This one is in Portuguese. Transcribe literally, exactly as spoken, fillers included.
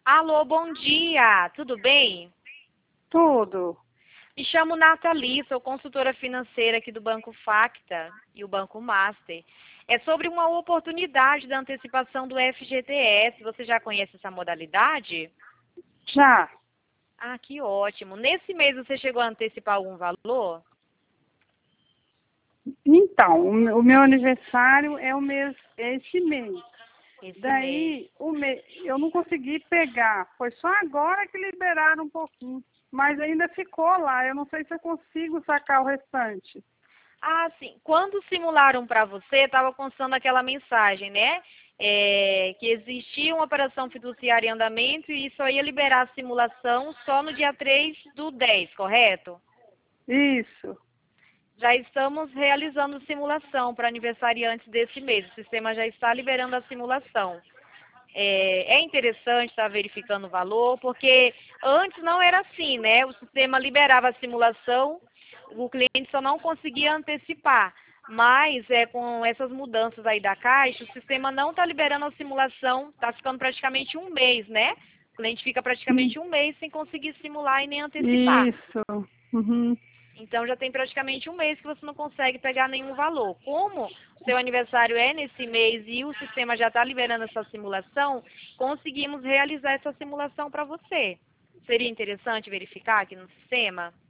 Alô, bom dia, tudo bem? Tudo. Me chamo Nathalie, sou consultora financeira aqui do Banco Facta e o Banco Master. É sobre uma oportunidade da antecipação do F G T S. Você já conhece essa modalidade? Já. Ah, que ótimo. Nesse mês você chegou a antecipar algum valor? Então, o meu o meu aniversário é o mês, é esse mês. Esse mês. Daí, o me, eu não consegui pegar. Foi só agora que liberaram um pouquinho. Mas ainda ficou lá. Eu não sei se eu consigo sacar o restante. Ah, sim. Quando simularam para você, estava constando aquela mensagem, né? É, que existia uma operação fiduciária em andamento e só ia liberar a simulação só no dia três do dez, correto? Isso. Já estamos realizando simulação para aniversariantes desse mês. O sistema já está liberando a simulação. É, é interessante estar verificando o valor, porque antes não era assim, né? O sistema liberava a simulação, o cliente só não conseguia antecipar. Mas é, com essas mudanças aí da Caixa, o sistema não está liberando a simulação, está ficando praticamente um mês, né? O cliente fica I- praticamente um mês sem conseguir simular e nem antecipar. Isso. Uhum. Então já tem praticamente um mês que você não consegue pegar nenhum valor. Como o seu aniversário é nesse mês e o sistema já está liberando essa simulação, conseguimos realizar essa simulação para você. Seria interessante verificar aqui no sistema?